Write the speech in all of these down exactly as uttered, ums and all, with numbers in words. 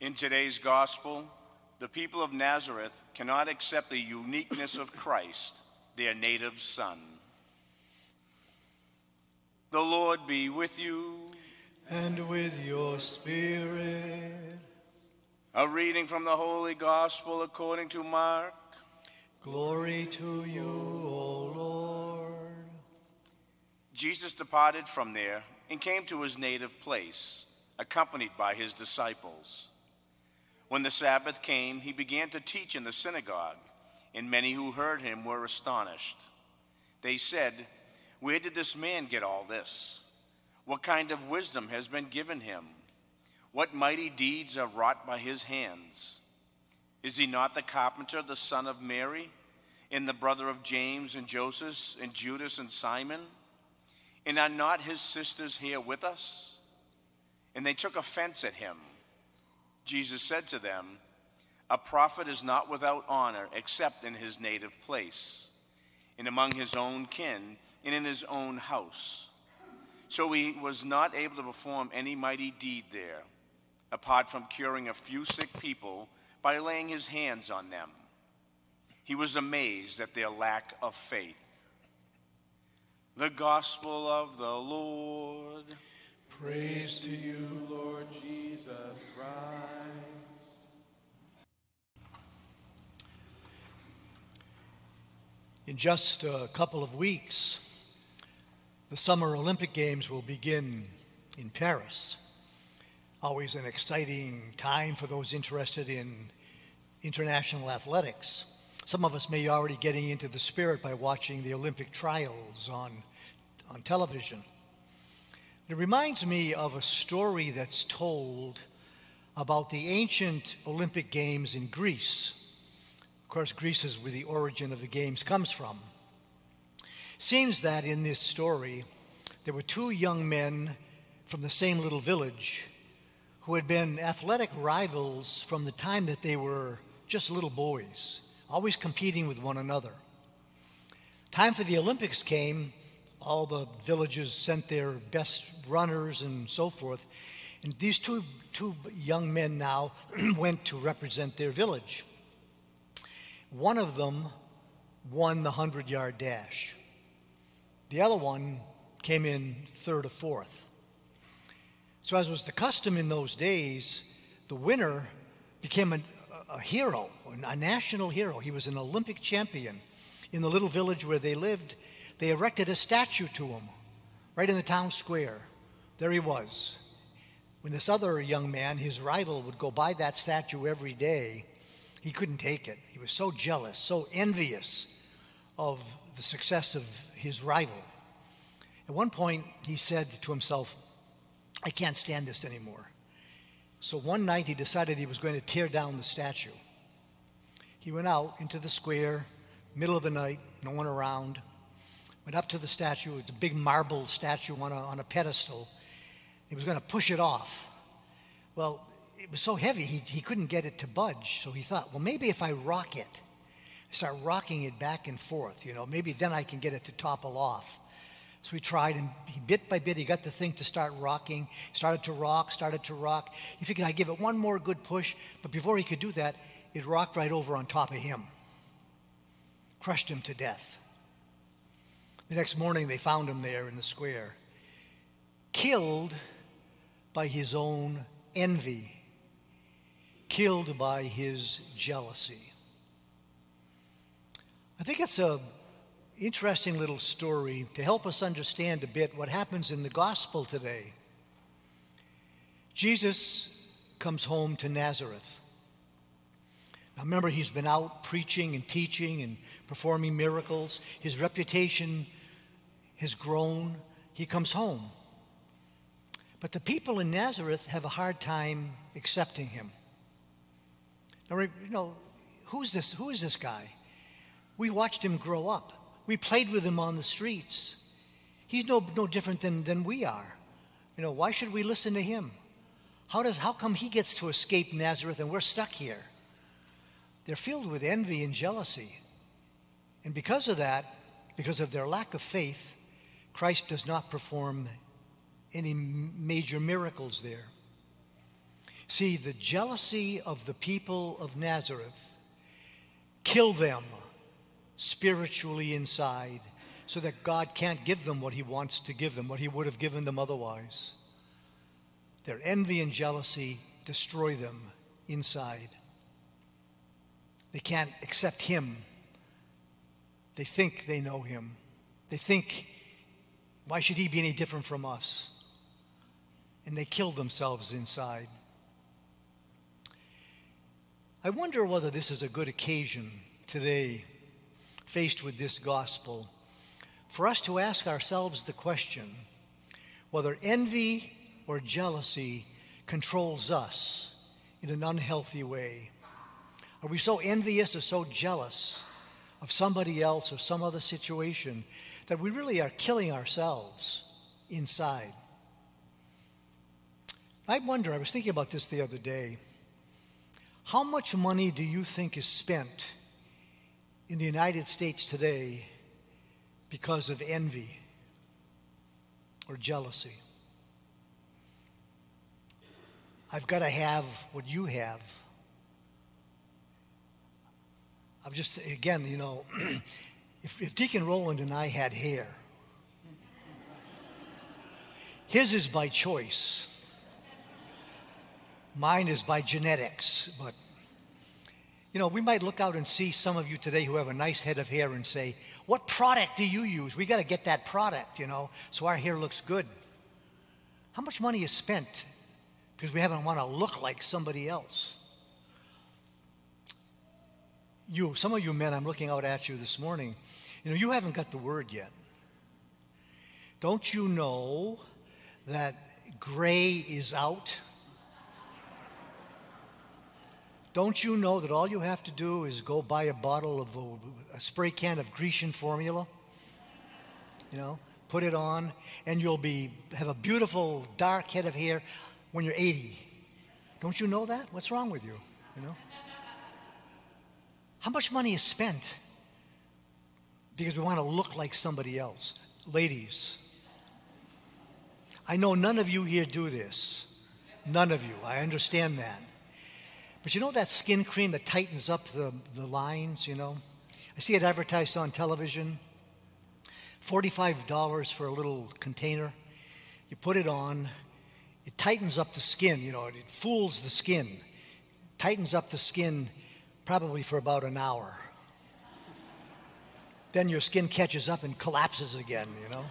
In today's gospel, the people of Nazareth cannot accept the uniqueness of Christ, their native son. The Lord be with you. And with your spirit. A reading from the Holy Gospel according to Mark. Glory to you, O Lord. Jesus departed from there and came to his native place, accompanied by his disciples. When the Sabbath came, he began to teach in the synagogue, and many who heard him were astonished. They said, "Where did this man get all this? What kind of wisdom has been given him? What mighty deeds are wrought by his hands? Is he not the carpenter, the son of Mary, and the brother of James and Joseph and Judas and Simon? And are not his sisters here with us?" And they took offense at him. Jesus said to them, "A prophet is not without honor except in his native place, and among his own kin, and in his own house." So he was not able to perform any mighty deed there, apart from curing a few sick people by laying his hands on them. He was amazed at their lack of faith. The Gospel of the Lord. Praise to you, Lord Jesus Christ. In just a couple of weeks, the Summer Olympic Games will begin in Paris. Always an exciting time for those interested in international athletics. Some of us may be already getting into the spirit by watching the Olympic trials on, on television. It reminds me of a story that's told about the ancient Olympic Games in Greece. Of course, Greece is where the origin of the games comes from. Seems that in this story, there were two young men from the same little village who had been athletic rivals from the time that they were just little boys, always competing with one another. Time for the Olympics came, all the villages sent their best runners and so forth, and these two, two young men now went to represent their village. One of them won the hundred-yard dash. The other one came in third or fourth. So as was the custom in those days, the winner became a, a hero, a national hero. He was an Olympic champion. In the little village where they lived, they erected a statue to him right in the town square. There he was. When this other young man, his rival, would go by that statue every day, he couldn't take it. He was so jealous, so envious of the success of his rival. At one point, he said to himself, "I can't stand this anymore." So one night, he decided he was going to tear down the statue. He went out into the square, middle of the night, no one around, went up to the statue. It's a big marble statue on a, on a pedestal. He was going to push it off. Well, it was so heavy, he, he couldn't get it to budge. So he thought, well, maybe if I rock it, start rocking it back and forth, you know, maybe then I can get it to topple off. So he tried, and he, bit by bit, he got the thing to start rocking, started to rock, started to rock. He figured I'd give it one more good push, but before he could do that, it rocked right over on top of him, crushed him to death. The next morning, they found him there in the square, killed by his own envy, killed by his jealousy. I think it's a interesting little story to help us understand a bit what happens in the gospel today. Jesus comes home to Nazareth. Now remember, he's been out preaching and teaching and performing miracles. His reputation has grown. He comes home. But the people in Nazareth have a hard time accepting him. Now, you know, who's this? Who is this guy? We watched him grow up. We played with him on the streets. He's no, no different than, than we are. You know, why should we listen to him? How does, how come he gets to escape Nazareth and we're stuck here? They're filled with envy and jealousy. And because of that, because of their lack of faith, Christ does not perform any major miracles there. See, the jealousy of the people of Nazareth killed them spiritually inside, so that God can't give them what he wants to give them, what he would have given them otherwise. Their envy and jealousy destroy them inside. They can't accept him. They think they know him. They think, why should he be any different from us? And they kill themselves inside. I wonder whether this is a good occasion today, faced with this gospel, for us to ask ourselves the question whether envy or jealousy controls us in an unhealthy way. Are we so envious or so jealous of somebody else or some other situation that we really are killing ourselves inside? I wonder, I was thinking about this the other day, how much money do you think is spent in the United States today because of envy or jealousy? I've got to have what you have. I'm just, again, you know, if, if Deacon Roland and I had hair, his is by choice. Mine is by genetics, but, you know, we might look out and see some of you today who have a nice head of hair and say, what product do you use? We got to get that product, you know, so our hair looks good. How much money is spent because we haven't want to look like somebody else? You, some of you men, I'm looking out at you this morning, you know, you haven't got the word yet. Don't you know that gray is out? Don't you know that all you have to do is go buy a bottle of a, a spray can of Grecian formula, you know, put it on, and you'll be have a beautiful dark head of hair when you're eighty. Don't you know that? What's wrong with you? You know? How much money is spent because we want to look like somebody else? Ladies, I know none of you here do this. None of you. I understand that. But you know that skin cream that tightens up the, the lines, you know? I see it advertised on television. forty-five dollars for a little container. You put it on. It tightens up the skin, you know. It fools the skin. Tightens up the skin probably for about an hour. Then your skin catches up and collapses again, you know?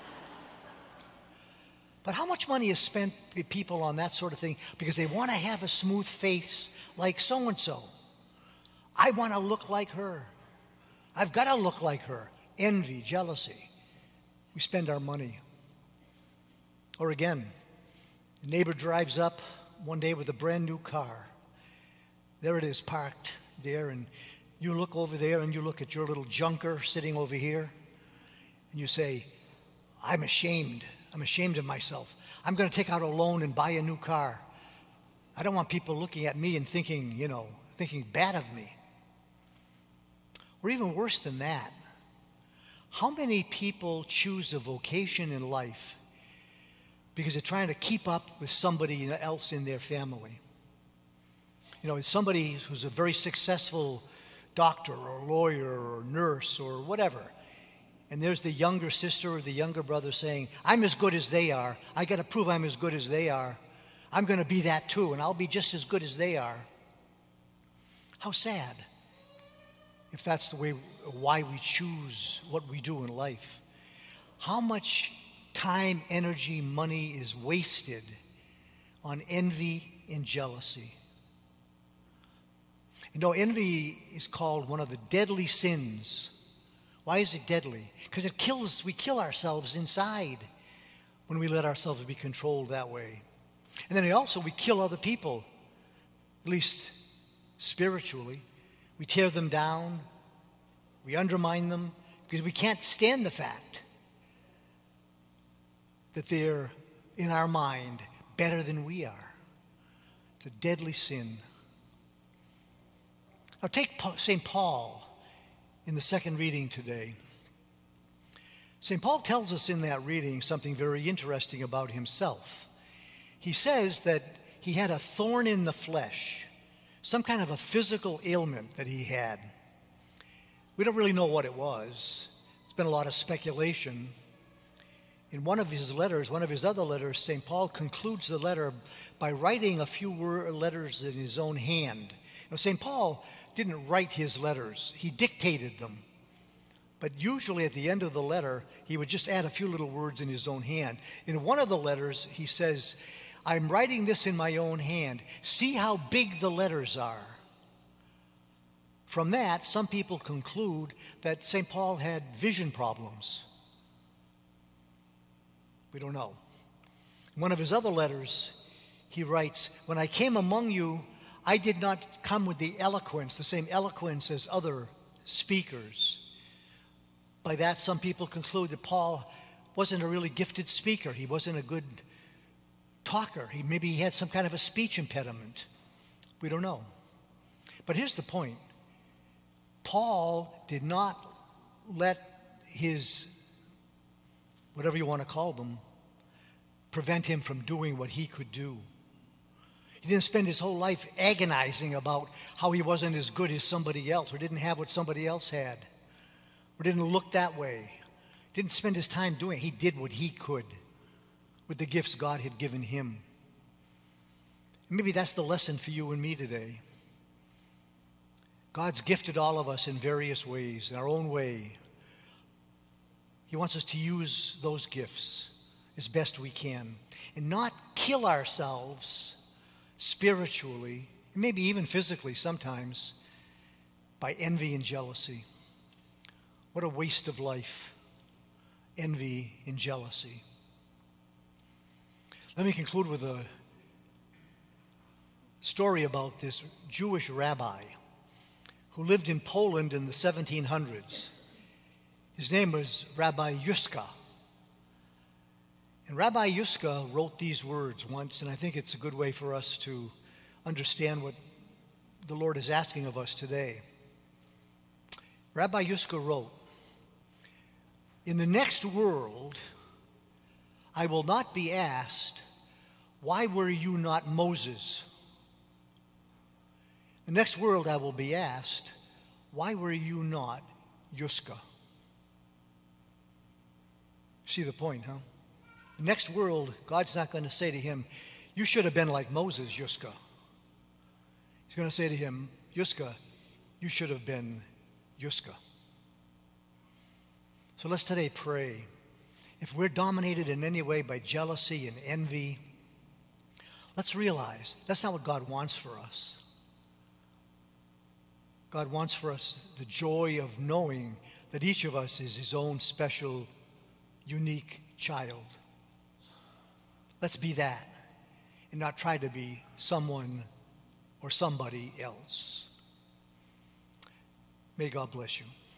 But how much money is spent by people on that sort of thing because they want to have a smooth face like so-and-so? I want to look like her. I've got to look like her. Envy, jealousy. We spend our money. Or again, the neighbor drives up one day with a brand new car. There it is parked there, and you look over there and you look at your little junker sitting over here, and you say, I'm ashamed. I'm ashamed of myself. I'm going to take out a loan and buy a new car. I don't want people looking at me and thinking, you know, thinking bad of me. Or even worse than that, how many people choose a vocation in life because they're trying to keep up with somebody else in their family? You know, it's somebody who's a very successful doctor or lawyer or nurse or whatever. And there's the younger sister or the younger brother saying, I'm as good as they are. I got to prove I'm as good as they are. I'm going to be that too, and I'll be just as good as they are. How sad if that's the way, why we choose what we do in life. How much time, energy, money is wasted on envy and jealousy. You know, envy is called one of the deadly sins. Why is it deadly? Because it kills, we kill ourselves inside when we let ourselves be controlled that way. And then we also, we kill other people, at least spiritually. We tear them down. We undermine them because we can't stand the fact that they're, in our mind, better than we are. It's a deadly sin. Now take Saint Paul in the second reading today. Saint Paul tells us in that reading something very interesting about himself. He says that he had a thorn in the flesh, some kind of a physical ailment that he had. We don't really know what it was. There's been a lot of speculation. In one of his letters, one of his other letters, Saint Paul concludes the letter by writing a few word, letters in his own hand. Now, Saint Paul didn't write his letters. He dictated them. But usually at the end of the letter, he would just add a few little words in his own hand. In one of the letters, he says, I'm writing this in my own hand. See how big the letters are. From that, some people conclude that Saint Paul had vision problems. We don't know. In one of his other letters, he writes, when I came among you, I did not come with the eloquence, the same eloquence as other speakers. By that, some people conclude that Paul wasn't a really gifted speaker. He wasn't a good talker. He, maybe he had some kind of a speech impediment. We don't know. But here's the point. Paul did not let his, whatever you want to call them, prevent him from doing what he could do. He didn't spend his whole life agonizing about how he wasn't as good as somebody else or didn't have what somebody else had or didn't look that way. He didn't spend his time doing it. He did what he could with the gifts God had given him. Maybe that's the lesson for you and me today. God's gifted all of us in various ways, in our own way. He wants us to use those gifts as best we can and not kill ourselves spiritually, maybe even physically sometimes, by envy and jealousy. What a waste of life, envy and jealousy. Let me conclude with a story about this Jewish rabbi who lived in Poland in the seventeen hundreds. His name was Rabbi Yuska. And Rabbi Yuska wrote these words once, and I think it's a good way for us to understand what the Lord is asking of us today. Rabbi Yuska wrote, in the next world, I will not be asked, why were you not Moses? The next world I will be asked, why were you not Yuska? See the point, huh? The next world, God's not going to say to him, you should have been like Moses, Yuska. He's going to say to him, Yuska, you should have been Yuska. So let's today pray. If we're dominated in any way by jealousy and envy, let's realize that's not what God wants for us. God wants for us the joy of knowing that each of us is his own special, unique child. Let's be that and not try to be someone or somebody else. May God bless you.